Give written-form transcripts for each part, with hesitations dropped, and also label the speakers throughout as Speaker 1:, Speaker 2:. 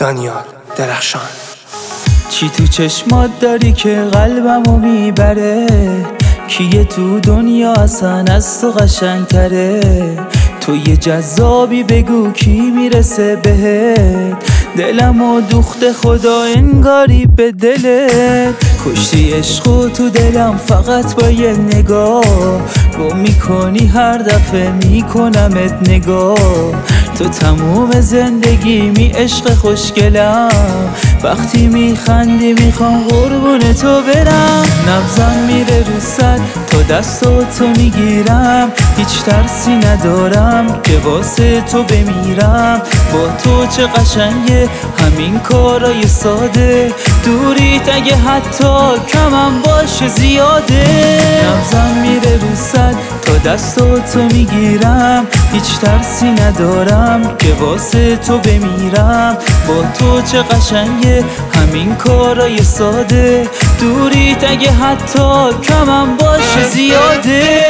Speaker 1: دانیال درخشان.
Speaker 2: چی تو چشمات داری که قلبمو میبره؟ کیه تو دنیا اصلا از تو قشنگتره؟ تو یه جذابی بگو کی میرسه بهت؟ دلمو دوخته خدا انگاری به دلت. کشتی عشقو تو دلم فقط با یه نگاه، گم میکنی هر دفعه میکنمت نگاه. تو تموم زندگیمی عشق خوشگلم، وقتی میخندی میخوام قربون تو برم. نبضم میره رو صد تا دستاتو میگیرم، هیچ ترسی ندارم که واسه تو بمیرم. با تو چه قشنگه همین کارای ساده، دوریت اگه حتی کمم باشه زیاده. نبضم میره رو صد تا دستاتو میگیرم، هیچ ترسی ندارم که واسه تو بمیرم. با تو چه قشنگه همین کارای ساده، دوریت اگه حتی کمم باشه زیاده.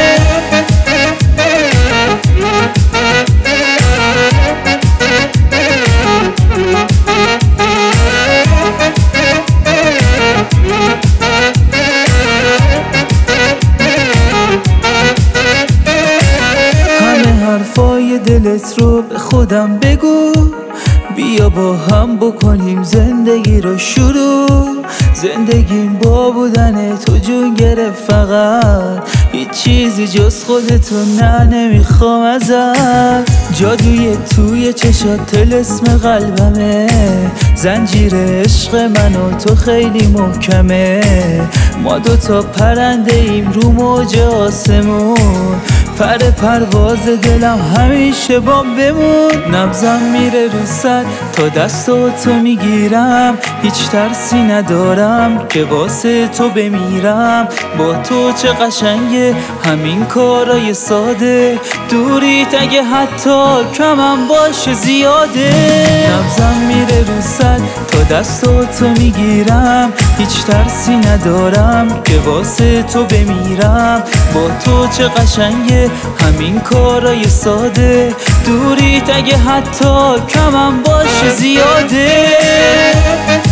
Speaker 2: حرفای دلت رو به خودم بگو، بیا با هم بکنیم زندگی رو شروع. زندگیم با بودن تو جون گرفت، فقط هیچ چیزی جز خودتو نمیخوام ازت. جادوی توی چشات طلسم قلبمه، زنجیر عشق من و تو خیلی محکمه. ما دوتا پرنده ایم رو موج آسمون، پرواز دلم همیشه با بمون. نبضم میره رو صد تا دستاتو میگیرم، هیچ ترسی ندارم که واسه تو بمیرم. با تو چه قشنگه همین کارای ساده، دوریت اگه حتی کمم باشه زیاده. نبضم میره رو صد تا دستاتو میگیرم، هیچ ترسی ندارم که واسه تو بمیرم. با تو چه قشنگه همین کارای ساده، دوریت اگه حتی کمم باشه زیاده.